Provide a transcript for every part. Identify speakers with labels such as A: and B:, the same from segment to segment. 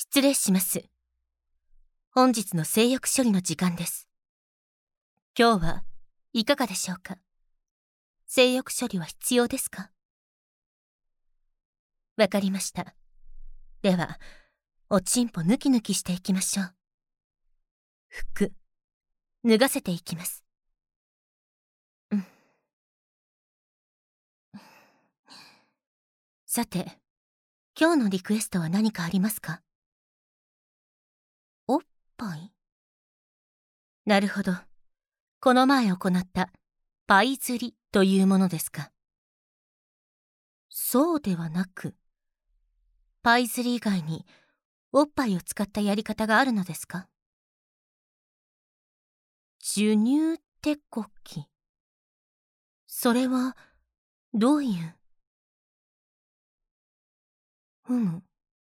A: 失礼します。本日の性欲処理の時間です。今日はいかがでしょうか？性欲処理は必要ですか？わかりました。では、おちんぽ抜き抜きしていきましょう。服、脱がせていきます。さて、今日のリクエストは何かありますか？おっぱい？なるほど。この前行ったパイ釣りというものですか？そうではなく、パイ釣り以外におっぱいを使ったやり方があるのですか？授乳手こき。それはどういう？ふむ。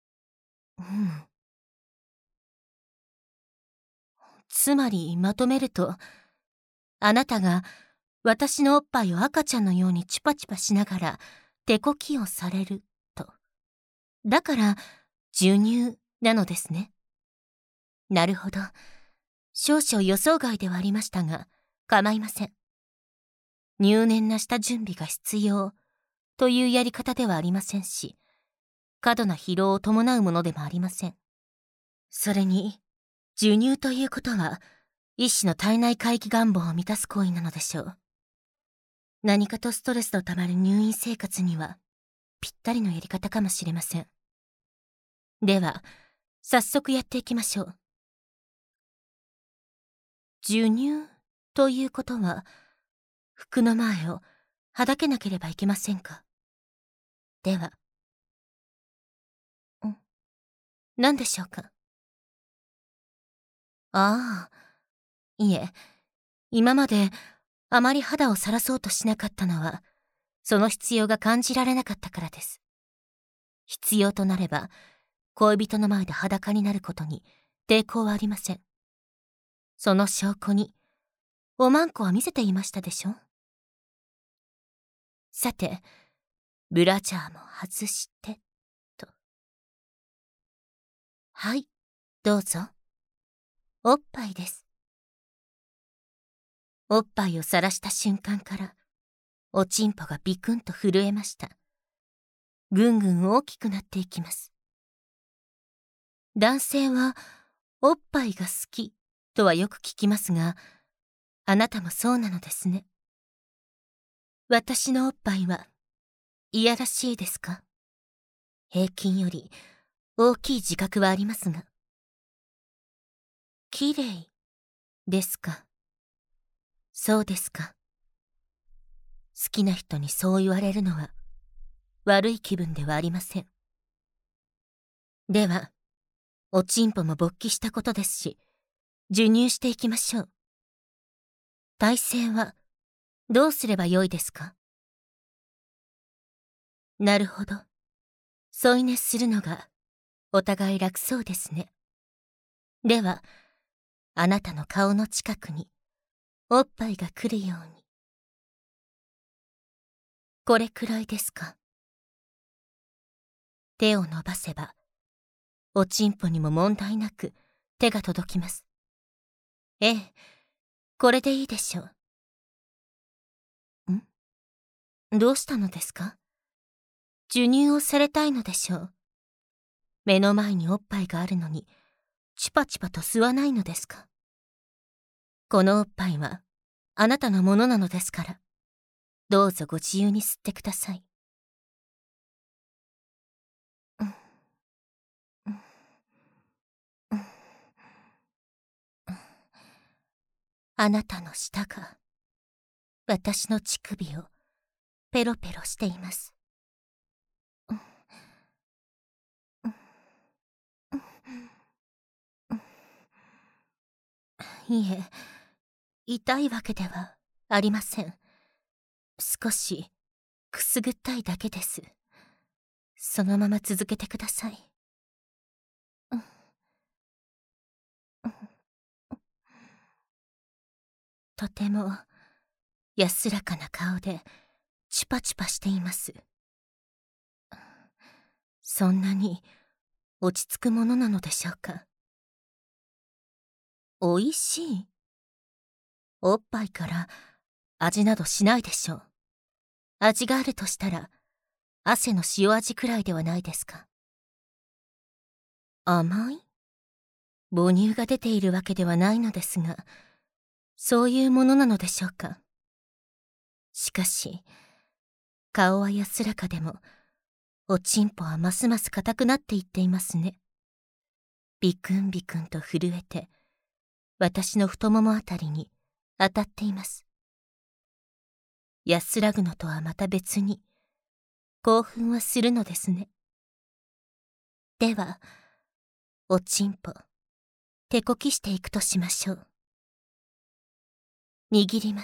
A: つまりまとめると、あなたが私のおっぱいを赤ちゃんのようにチュパチュパしながら手こきをされると。だから授乳なのですね。なるほど。少々予想外ではありましたが、構いません。入念な下準備が必要というやり方ではありませんし、過度な疲労を伴うものでもありません。それに、授乳ということは、一種の体内回帰願望を満たす行為なのでしょう。何かとストレスのたまる入院生活には、ぴったりのやり方かもしれません。では、早速やっていきましょう。授乳ということは、服の前をはだけなければいけませんか？では。何でしょうか？ああ、いえ、今まであまり肌を晒そうとしなかったのは、その必要が感じられなかったからです。必要となれば、恋人の前で裸になることに抵抗はありません。その証拠に、おまんこは見せていましたでしょ？さて、ブラジャーも外して、と。はい、どうぞ。おっぱいです。おっぱいを晒した瞬間から、おちんぽがビクンと震えました。ぐんぐん大きくなっていきます。男性は、おっぱいが好きとはよく聞きますが、あなたもそうなのですね。私のおっぱいは、いやらしいですか？平均より大きい自覚はありますが。綺麗ですか？そうですか。好きな人にそう言われるのは悪い気分ではありません。では、おちんぽも勃起したことですし、授乳していきましょう。体勢はどうすればよいですか？なるほど。添い寝するのがお互い楽そうですね。では、あなたの顔の近くにおっぱいが来るように。これくらいですか？手を伸ばせば、おちんぽにも問題なく手が届きます。ええ、これでいいでしょう。どうしたのですか？授乳をされたいのでしょう。目の前におっぱいがあるのに、チュパチュパと吸わないのですか？このおっぱいは、あなたのものなのですから、どうぞご自由に吸ってください。あなたの舌が、私の乳首をペロペロしています。いえ、痛いわけではありません。少しくすぐったいだけです。そのまま続けてください。とても安らかな顔でチュパチュパしています。そんなに落ち着くものなのでしょうか。おいしい？おっぱいから味などしないでしょう。味があるとしたら、汗の塩味くらいではないですか。甘い？母乳が出ているわけではないのですが、そういうものなのでしょうか。しかし、顔は安らかでも、おちんぽはますます硬くなっていっていますね。ビクンビクンと震えて、私の太ももあたりに当たっています。安らぐのとはまた別に、興奮はするのですね。では、おちんぽ、手こきしていくとしましょう。握ります。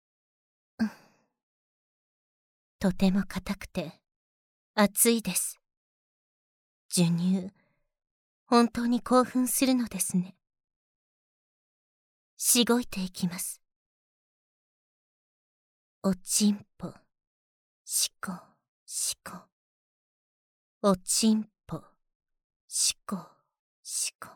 A: とても硬くて、熱いです。授乳、本当に興奮するのですね。しごいていきます。おちんぽ、しこ、しこ。おちんぽ、しこ、しこ。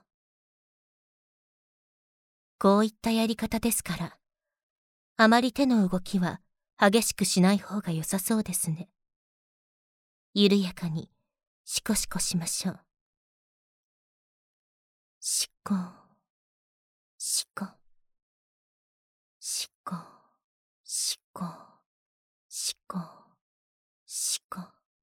A: こういったやり方ですから、あまり手の動きは激しくしない方が良さそうですね。緩やかに、しこしこしましょう。しこ、しこ、しこ、しこ、しこ、しこ。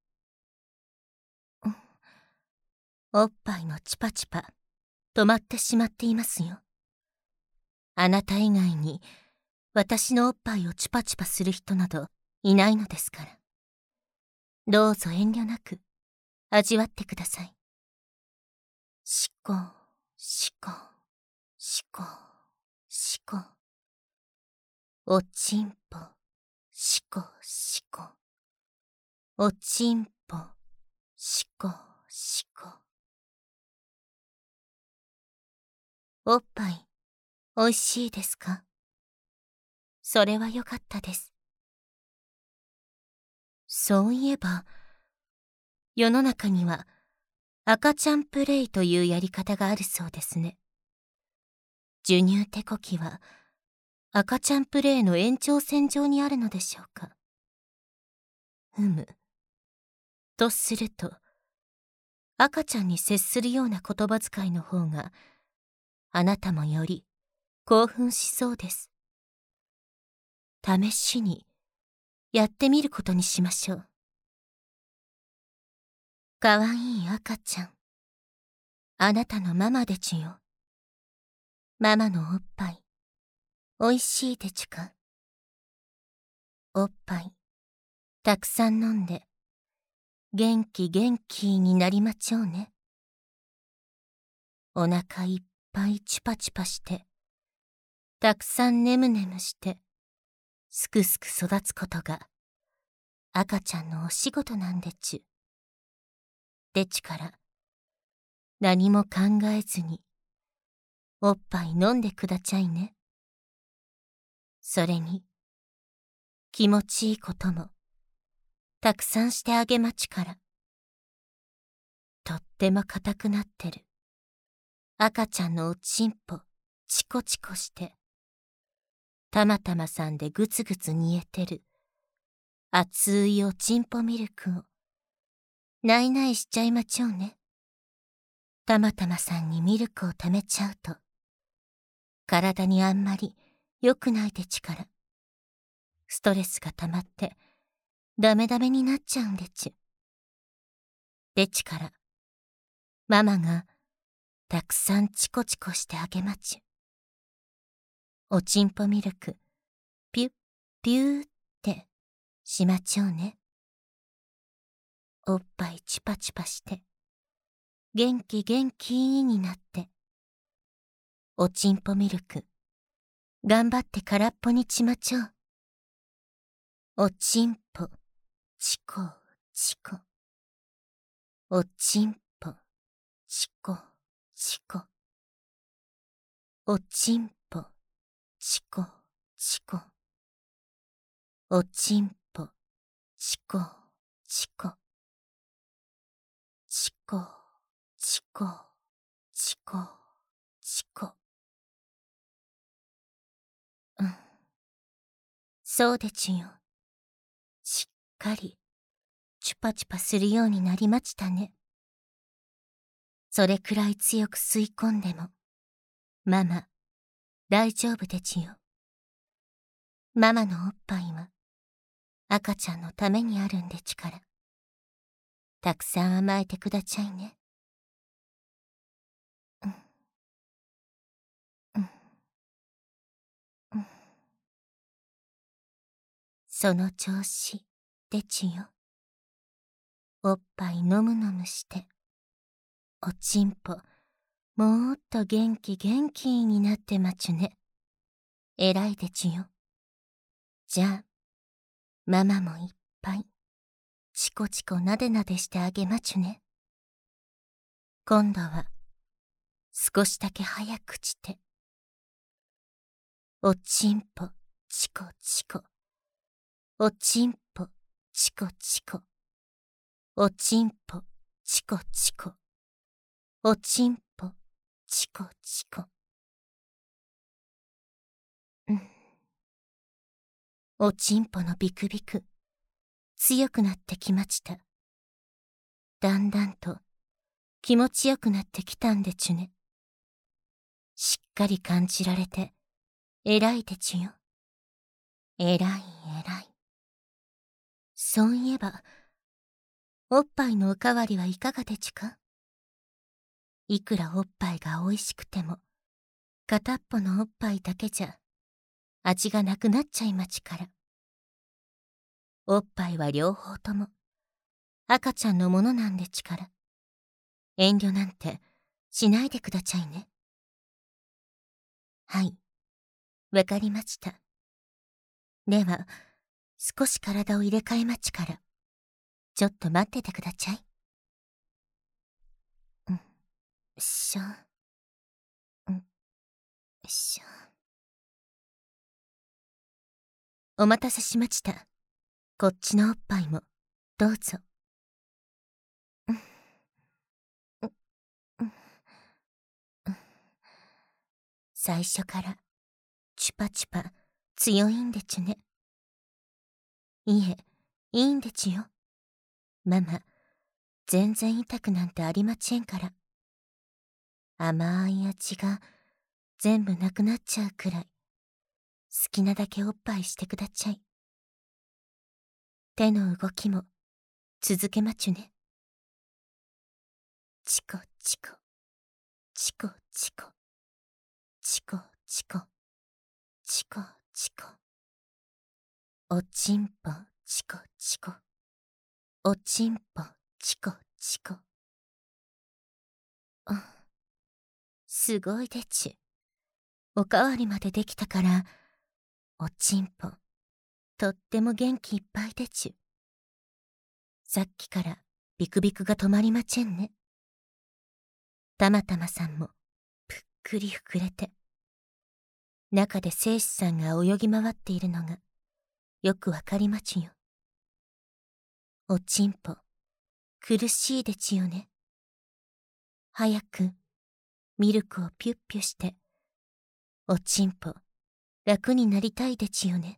A: おっぱいのチパチパ、止まってしまっていますよ。あなた以外に、私のおっぱいをチパチパする人などいないのですから。どうぞ遠慮なく、味わってください。しこ、しこ、しこ、しこ。おちんぽ、しこ、しこ。おちんぽ、しこ、しこ。おっぱい、おいしいですか？それはよかったです。そういえば、世の中には赤ちゃんプレイというやり方があるそうですね。授乳手こきは赤ちゃんプレイの延長線上にあるのでしょうか。とすると、赤ちゃんに接するような言葉遣いの方が、あなたもより興奮しそうです。試しにやってみることにしましょう。かわいい赤ちゃん。あなたのママでちゅよ。ママのおっぱい、おいしいでちゅか。おっぱい、たくさん飲んで、元気元気になりまちょうね。お腹いっぱいチュパチュパして、たくさんネムネムして、すくすく育つことが、赤ちゃんのお仕事なんでちゅ。でちから、何も考えずに、おっぱい飲んでくだちゃいね。それに、気持ちいいことも、たくさんしてあげまちから。とっても硬くなってる。赤ちゃんのおちんぽ、チコチコして、たまたまさんでぐつぐつ煮えてる。熱いおちんぽミルクを、ないないしちゃいまちょうね。たまたまさんにミルクをためちゃうと、体にあんまり良くないでちから。ストレスが溜まって、ダメダメになっちゃうんでちゅ。でちから、ママがたくさんチコチコしてあげまちゅ。おちんぽミルク、ピュッピューってしまちょうね。おっぱいチパチパして、元気元気になって、おちんぽミルク、頑張って空っぽにちまちょう。おちんぽ、チコチコ。おちんぽ、チコチコ。おちんぽ、チコチコ。おちんぽ、チコチコ。チコこ、ちこ、ちこ。うん。そうでちゅよ。しっかり、チュパチュパするようになりましたね。それくらい強く吸い込んでも、ママ、大丈夫でちよ。ママのおっぱいは、赤ちゃんのためにあるんでちから。たくさん甘えてくだちゃいね。うん。うん。うん。その調子、でちよ。おっぱいのむのむして、おちんぽ、もっと元気になってまちゅね。えらいでちよ。じゃあ、ママもいっぱい、チコチコなでなでしてあげまちゅね。今度は、少しだけ早くして。おちんぽ、チコチコ。おちんぽ、チコチコ。おちんぽ、チコチコ。おちんぽ、チコチコ。うん。おちんぽのビクビク、強くなってきました。だんだんと気持ちよくなってきたんでちゅね。しっかり感じられて、偉いでちゅよ。偉い偉い。そういえば、おっぱいのおかわりはいかがでちゅか？いくらおっぱいが美味しくても、片っぽのおっぱいだけじゃ、味がなくなっちゃいまちから。おっぱいは両方とも、赤ちゃんのものなんでちから。遠慮なんてしないでくだちゃいね。はい、わかりました。では、少し体を入れ替えまちから、ちょっと待っててくだちゃい。うん、しょ。うん、しょ。お待たせしました。こっちのおっぱいも、どうぞ。うん、うん、うん、うん。最初から、チュパチュパ、強いんでちゅね。いえ、いいんでちゅよ。ママ、全然痛くなんてありまちぇんから。甘い味が全部なくなっちゃうくらい、好きなだけおっぱいしてくだちゃい。手の動きも続けまちゅね。チコチコ、チコチコ、チコチコ、チコチコ。おちんぽチコチコ、おちんぽチコチコ。あ、すごいでちゅ。おかわりまでできたから、おちんぽ、とっても元気いっぱいでちゅ。さっきからビクビクが止まりまちぇんね。たまたまさんもぷっくり膨れて、中で生子さんが泳ぎ回っているのがよくわかりまちゅよ。おちんぽ、苦しいでちよね。早くミルクをピュッピュして、おちんぽ、楽になりたいでちよね。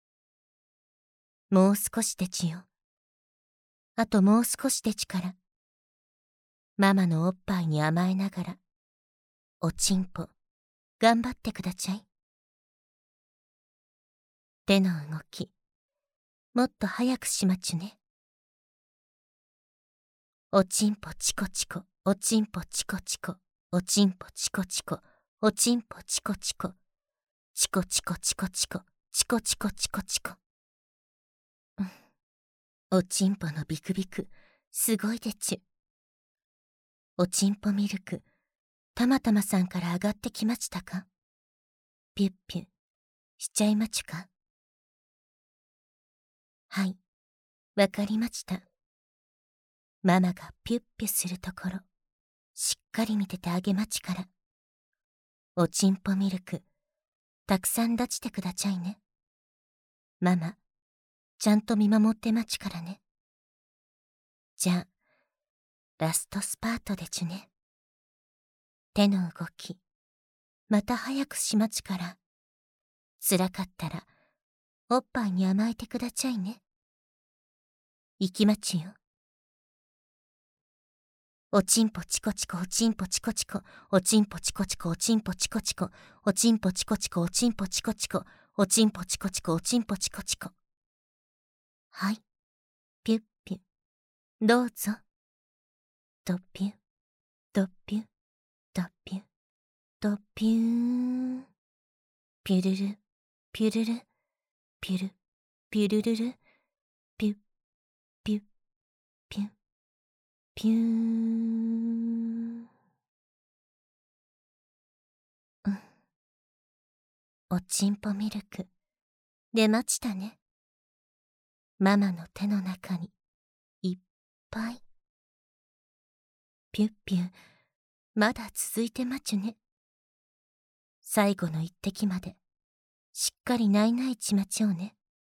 A: もう少しでちよ。あともう少しでちから。ママのおっぱいに甘えながら、おちんぽ、頑張ってくだちゃい。手の動き、もっと早くしまちゅね。おちんぽチコチコ、おちんぽチコチコ、おちんぽチコチコ、おちんぽチコチコ、チコチコチコチコ、チコチコチコチコ。うん。おちんぽのビクビク、すごいでちゅ。おちんぽミルク、たまたまさんから上がってきましたか？ピュッピュ、しちゃいまちゅか？はい、わかりました。ママがピュッピュするところ、しっかり見ててあげまちから。おちんぽミルク、たくさん出してくだちゃいね。ママ、ちゃんと見守ってまちからね。じゃあ、ラストスパートでちゅね。 手の動き、また早くしまちから。辛かったら、おっぱいに甘えてくだちゃいね。行きまちよ。おちんぽチコチコおちんぽチコチコ、おちんぽチコチコおちんぽチコチコ、おちんぽチコチコおちんぽチコチコ、おちんぽチコチコおちんぽチコチコ。はい、ピュッピュ。どうぞ。ドピュ、ドピュ、ドピュ、ドピューン。ピュルル、ピュルル、ピュル、ピュルルル、ピュッ、ピュッ、ピュッ、ピューン。おちんぽミルク、出ましたね。ママの手の中に、いっぱい。ピュッピュッ、まだ続いてまちゅね。最後の一滴まで、しっかりないないちまちょうね。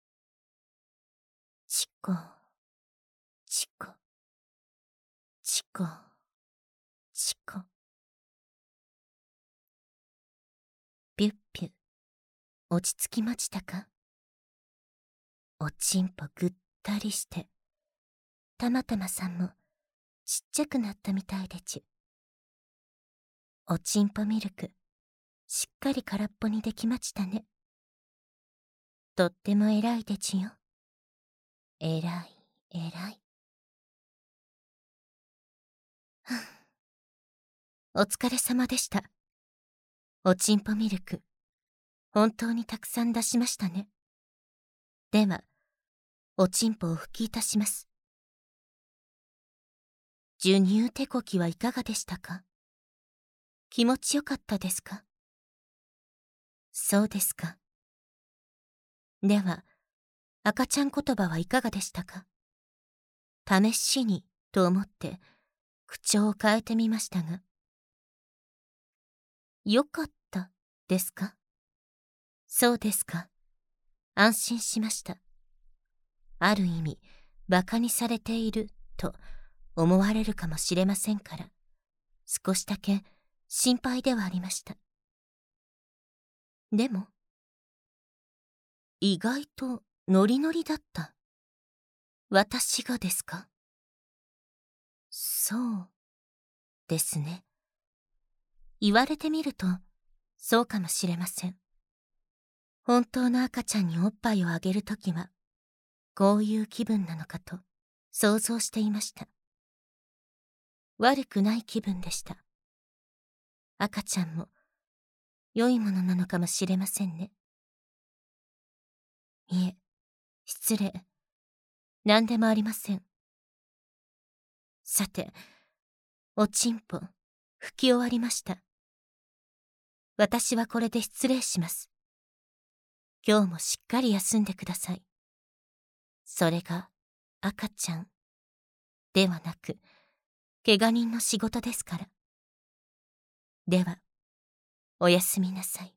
A: チコ、チコ、チコ、チコ。ピュッピュッ、落ち着きましたか？おちんぽぐったりして、たまたまさんもちっちゃくなったみたいでちゅ。おちんぽミルク、しっかり空っぽにできましたね。とっても偉いでちゅよ。偉い、偉い。お疲れ様でした。おちんぽミルク、本当にたくさん出しましたね。では、おちんぽを拭きいたします。授乳手こきはいかがでしたか？気持ちよかったですか？そうですか。では、赤ちゃん言葉はいかがでしたか？試しにと思って口調を変えてみましたが。よかったですか？そうですか。安心しました。ある意味、馬鹿にされていると思われるかもしれませんから、少しだけ心配ではありました。でも、意外とノリノリだった。私がですか？そうですね。言われてみると、そうかもしれません。本当の赤ちゃんにおっぱいをあげるときは、こういう気分なのかと想像していました。悪くない気分でした。赤ちゃんも良いものなのかもしれませんね。いえ、失礼。何でもありません。さて、おちんぽ、拭き終わりました。私はこれで失礼します。今日もしっかり休んでください。それが赤ちゃんではなく、怪我人の仕事ですから。では、おやすみなさい。